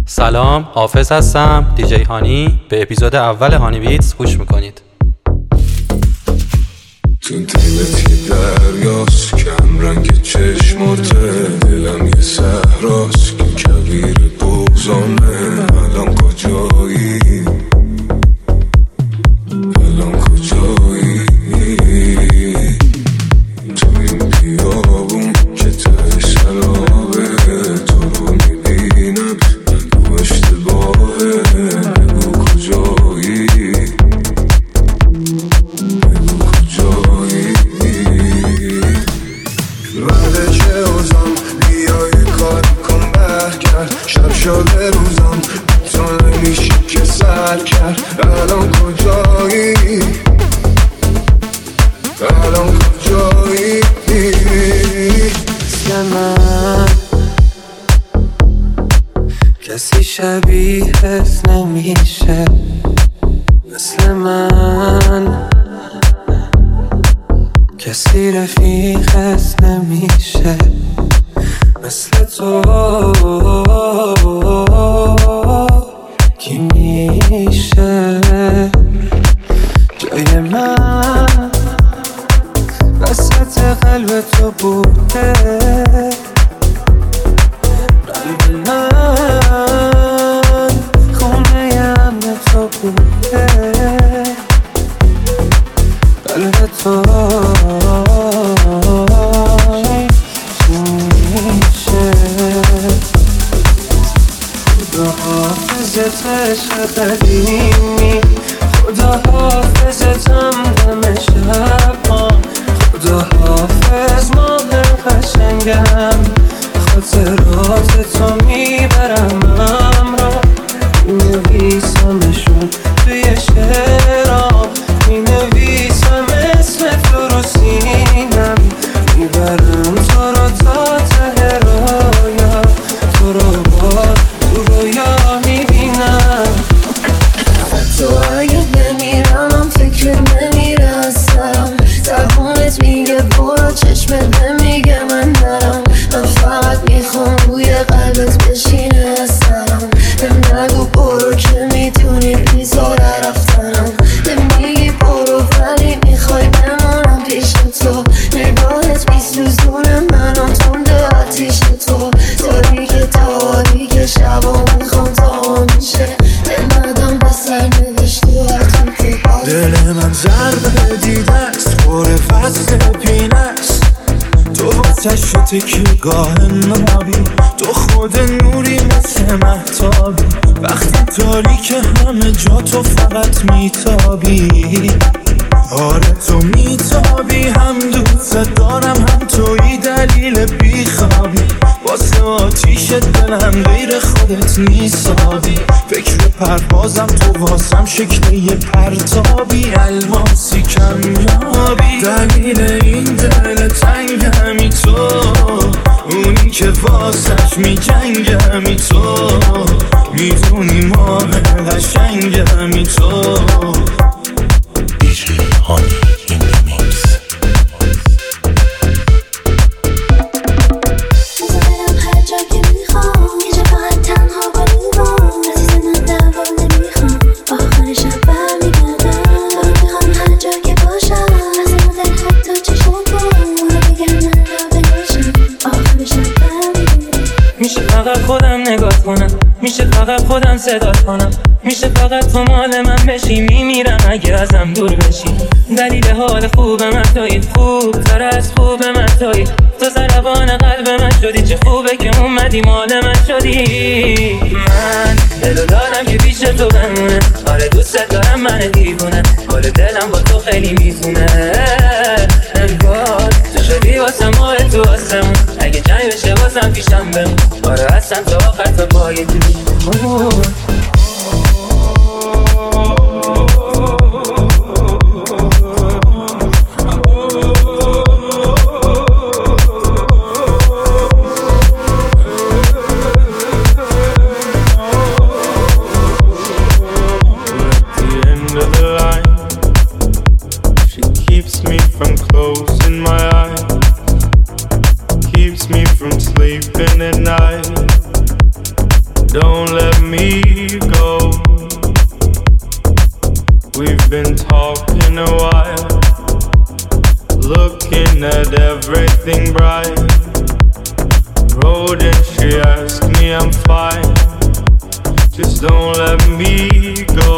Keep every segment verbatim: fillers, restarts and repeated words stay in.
سلام، حافظ هستم، دیجی هانی. به اپیزود اول هانی بیتس گوش میکنید. تو دلت یه دریاست کم رنگ چشماته، دلم یه صحراست که کویر بغضامه. الان کجایی؟ الان کجایی؟ تو این بیابون که ته شرابه، تو رو میبینم نگو اشتباهه. نگو کجایی؟ نگو کجایی؟ بعد چه اوزم بیای کار کن برگرد، شب شده روزم تو نمیشی که سر کرد. الان کجایی؟ الان کجایی؟ مثل من کسی شبیهت نمیشه، مثل من کسی رفیقت نمیشه، مثل تو کی میشه جای من وسط قلب تو بوده. قلب من خونه امن تو بوده، قلب تو میشه. خدا حافظت عشق قدیمی، خدا حافظتم دم شبان، خدا حافظ ماه قشنگم، خاطرات تو میبرم همراه، مینویسمشون توی شعرام، مینویسم اسم تو رو سینم، میبرم تو رو تا ته رویا، تو رو باز تو رویا میبینم. تو اگه بمیرم فکرت نمیرسم، زبونت میگه برو چشمت نمیگه من نرم. من فقط میخوام روی قلبت بشینه سرم، به نگو برو که میتونی بیزاره رفتنم. نمیگی برو ولی میخوای بمونم پیش تو، نگاهت میسوزونه منو تنده آتیش تو، تاریک تاریک شبا میخوام تا میشه دلمدم به سر نوشتی وقتی تو باز. دل من ضربه دیده است خوره فصل پینست، تو واسه شده که گاه نابی، تو خود نوری مثل مهتابی، وقتی تاریک همه جا تو فقط میتابی. آره تو میتابی، هم دوست دارم هم توی دلیل بیخوابی، واسه آتیش دلم غیر خودت نیسابی. فکر پروازم تو واسم شکل یه پرتابی، الماسی کمیابی، دلیل این دل تنگ همی تو، اونی که واسش میجنگ همی تو، میدونی ماه قشنگ همی تو. دیجی هانی این میکس. میشه فقط خودم نگاه کنم، میشه فقط خودم صدا کنم، میشه فقط تو مال من بشی، میمیرم اگه ازم دور بشی. دلیل حال خوب من تویی، خوب تر از خوب من تویی، تو ضربان قلب من شدی، چه خوبه که اومدی مال من شدی. من دلو دارم که پیش تو بمونه، آره دوست دارم من دیوونه، حال دلم با تو خیلی میزونه. انگار تو شدی واسم ماه تو آسمون، اگه جنگ بشه واسم پیشم بمون، آره هستم تا آخر تا پای تو. don't let me go. We've been talking a while, looking at everything bright. Road and she asked me I'm fine, just don't let me go.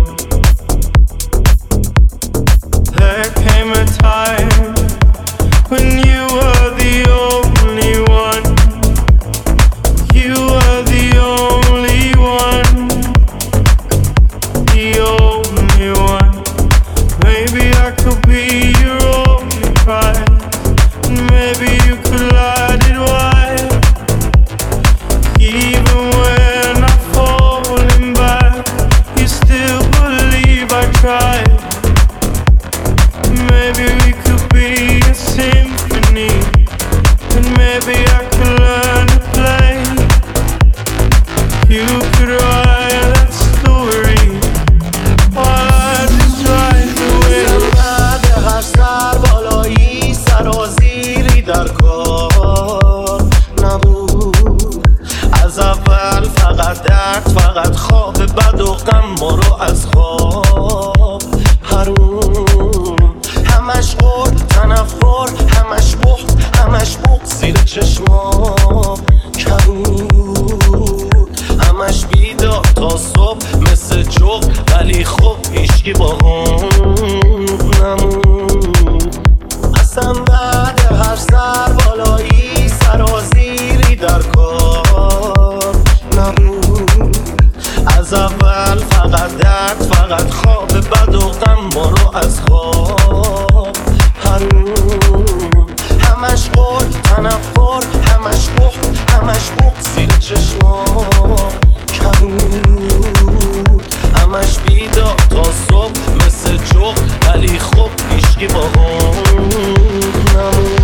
There came a time when you were the only one. You were the only one, the only one. Maybe I could be your only prize, and maybe you could light it wide. Even when I'm falling back, you still believe I tried. Maybe we could be a symphony, and maybe I could learn to play. You could write that story while I just ride the wave. بعد هر سر بالایی سرازیری در کار نبود. از اول فقط درد، فقط خواب بد و غم ما رو از خواب حروم. همش قول تنفر، همش بخت، همش بغض زیر چشمام کبود. همش بیدار تا صبح مثل جغ، ولی خب هیچکی با هم نمود. اصلا بعد هر سر بالایی سرازیری در کار نبود. از اول فقط درد، فقط خواب بد و غم ما رو از خواب حروم. همش قول تنفر، همش بخت، همش بغض زیر چشمام کبود. همش بیدار تا صبح مثل جغ، ولی خب هیچکی با هم نمود.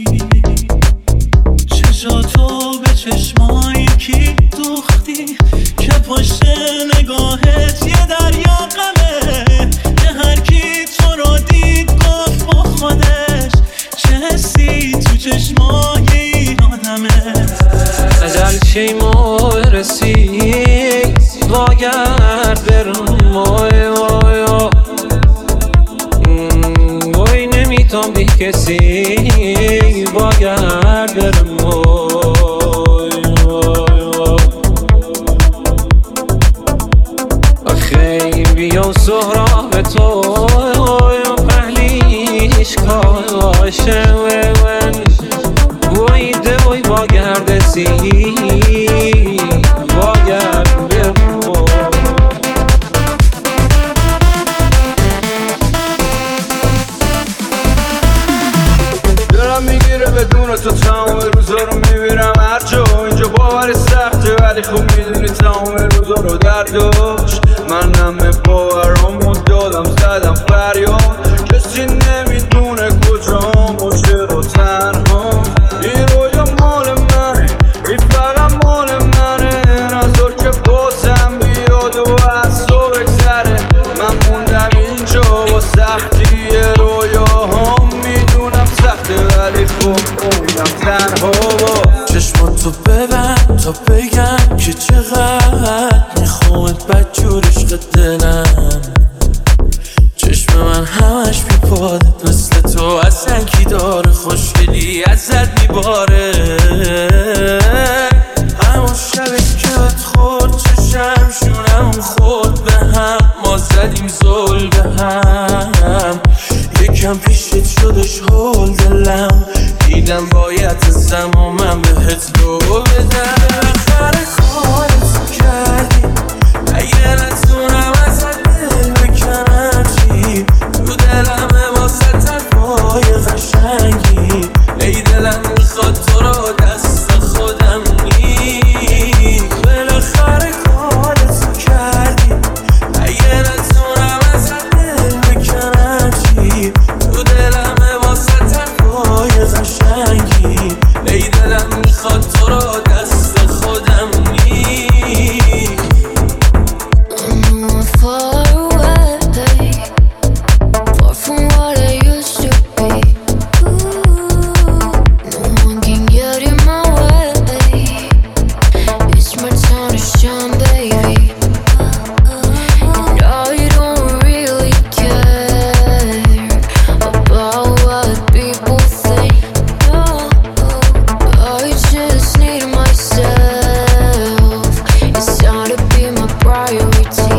چشمایی که دوختی تو بی کسی باید برم خیلی و سهراب تو پهلیش کاشه من وایده وای باگردسی باگرد برم دارم میگیره بدون تو تمام روزا رو میبینم هر جا اینجا باوری سخته ولی خوب میدونی تمام روزا رو درداش من همه باورامو دادم زدم فریاد کسی نمیدونه کجام و چرا تنها این رویا مال منه این فقط مال منه نظر که بازم بیاد و از تو بگذره من موندم اینجا با سختی رویاهام میدونم سخته ولی خوب موندم تنها چشماتو ببند تا بگم که چقدر میخوامت بدجور عشق دلم چشم من همش بیپادت مثل تو اصلا کی داره خوشگلی ازت میباره همون شبی که بهت خورد چشم شونم خورد به هم ما زدیم زل به هم یکم پیشت شدش هول دلم دیدم باید زمان من بهت رو بدم آخر کارت کردی اگه نتونم ازت دل بکنم چی تو دلمه واسه تنهای قشنگی ای دلم میخواد تو رو دست خودم نی بالاخره کارت کردی اگه نتونم ازت دل بکنم چی تو دلمه واسه تنهای قشنگی ای دلم میخواد تو رو دست خودم نی I'm far away, far from what I used to be. No one can get in my way. It's my time to shine, baby. And I don't really care about what people think. No, I just need myself. It's time to be my priority.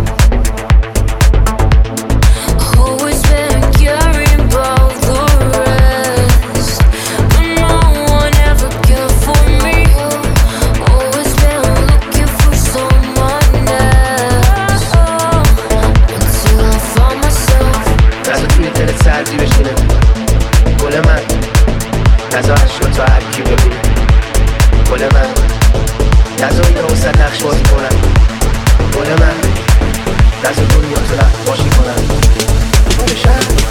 Always been caring about the rest, but no one ever cared for me. Always been looking for someone else, until I found myself. نزا توی دلت سردی بشینه گل من نزا شد تا هرکی ببینه گل من نزا اینو وسط نقش بازی کنن گل من نزا دنیا تو رفت باشی کنن گل شهر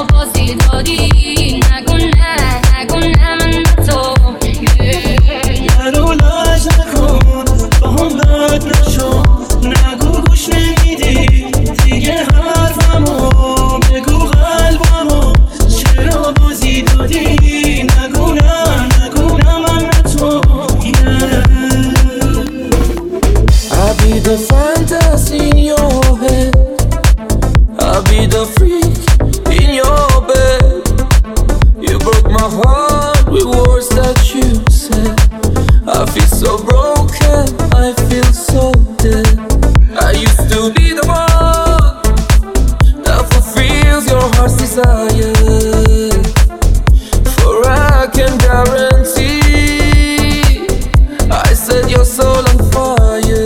چرا بازی دادی؟ نگو نه نگو نه من تو نرو لاش نکن با هم بد نشو نگو گوش نمیدی دیگه حرفمو بگو قلبمو چرا بازی دادی؟ نگو نه نگو نه من تو I'll be the fantasy in your head. I'll be the freak in your bed. You broke my heart with words that you said. I feel so broken, I feel so dead. I used to be the one that fulfills your heart's desire. For I can guarantee I set your soul on fire.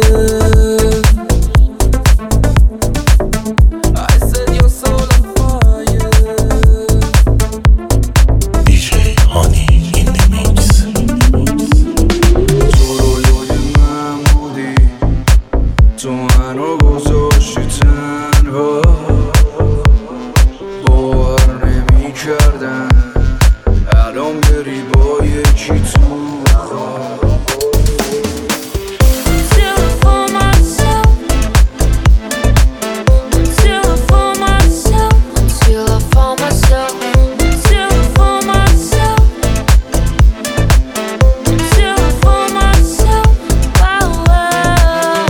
I set your soul on fire. دی جی هانی in the mix. تو رویای من بودی تو منو گذاشتی تنها باور نمی کردم الان بری با یکی تو خواب Till I find myself Till I find myself Till I find myself Till I find myself Till I find myself Wow wow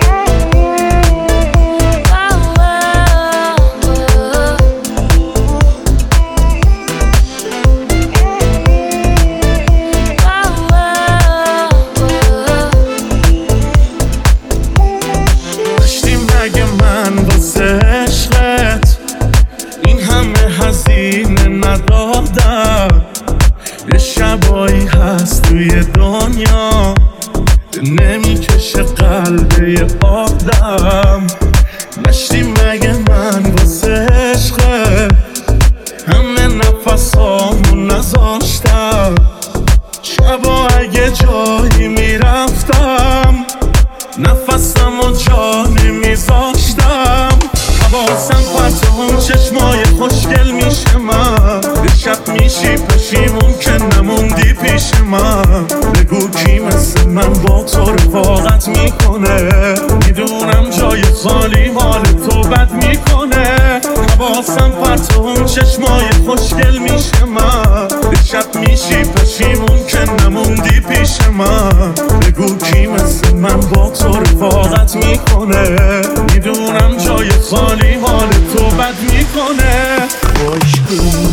داشتی مگه من واسه عشقت این همه هزینه ندادم یه شبایی هست توی دنیا نمیکشه قلب یه آدم داشتی مگه من واسه عشقت همه نفسامو نذاشتم شبا اگه جایی میرفتم نفسم و جا نمیذاشتم حواسم پرتو اون چشمای خوشگل میشه من به شب میشی پشیمون که نموندی پیش من بگو کی مثل من با تو رفاقت میکنه میدونم جای خالی مال تو بد میکنه حواسم پرتو اون چشمای خوشگل میشه من به شب میشی پشیمون که نموندی پیش من بگو کی مثل من با تو رفاقت میکنه میدونم جای خالی حال تو بد میکنه Aşkım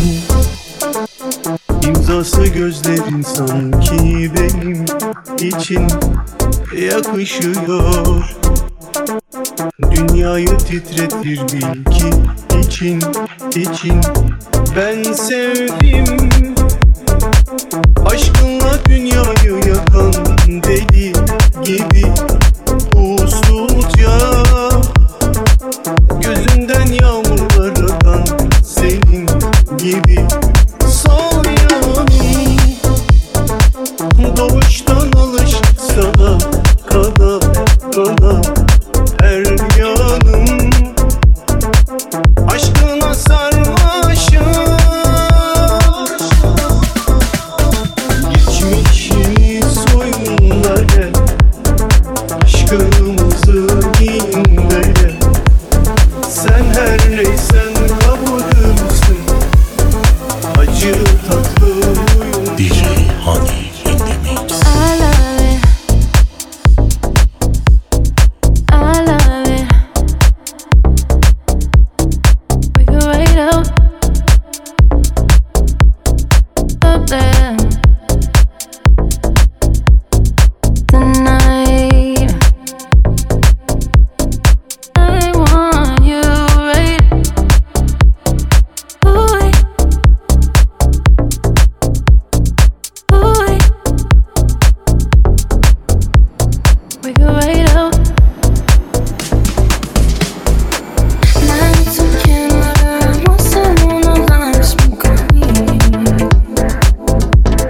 imzası gözlerin sanki benim için yakışıyor. Dünyayı titretir bil ki için için ben sevdim. Aşkınla dünyayı yakan deli gibi usulca gözünden yağmurlar akan senin gibi sol yanım doğuştan alışık sana kana kana her yanım aşkına sarmaşım geçmişimi soyunlar gel aşkımızı dinle gel sen her neysen kabulümsün acı tatlı دی جی هانی in the mix. I love it I love it We go right out Up there Tonight I want you right Ooh, ooh We go right out 나는 숨긴 말을 못 쓰는 넌 알고 싶은 거니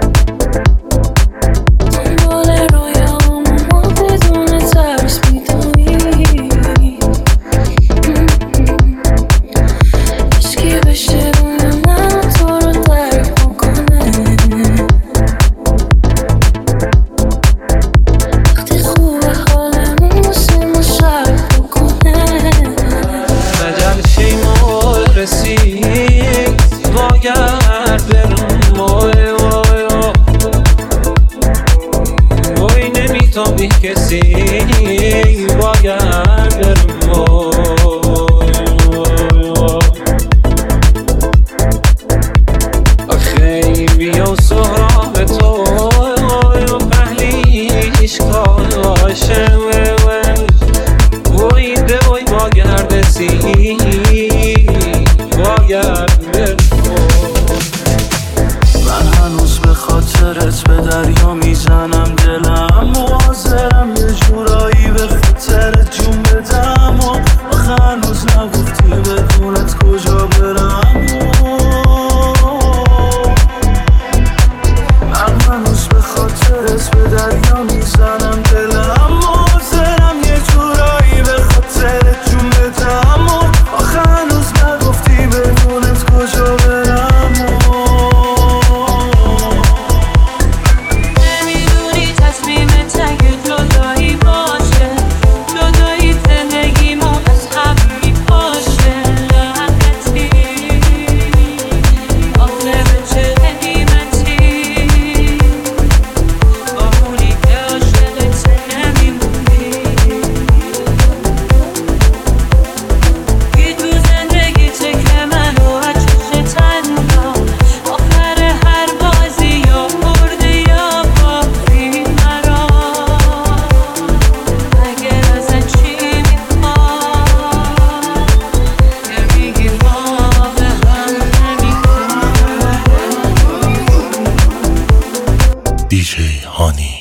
دی جی هانی.